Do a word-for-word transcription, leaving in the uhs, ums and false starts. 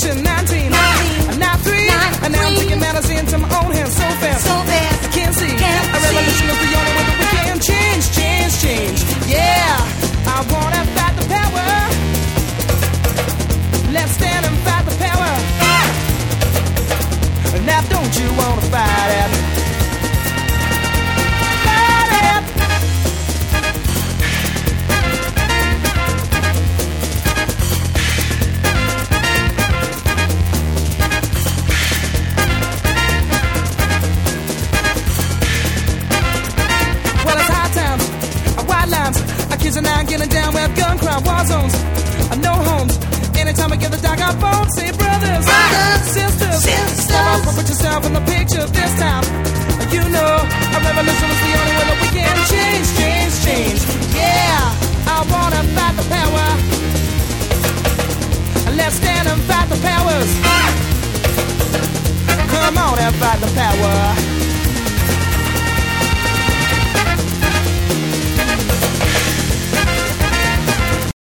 revolution, nineteen, nineteen, nine three, and now I'm taking matters into my own hands so fast, so fast. I can't see. Can't a revolution see. Is the only way that we can change, change, change. Yeah, I wanna fight the power. Let's stand and fight the power. Now don't you wanna fight it? Fight it. Well, it's high times, white lines, kids are now getting down with gun crime, war zones, no homes. Anytime I get the dog out phone, say brothers, brothers sisters, sisters. Step up and put yourself in the picture this time. You know, a revolution is the only way that we can change, change, change. Yeah, I wanna fight the power. Let's stand and fight the powers. Come on and fight the power.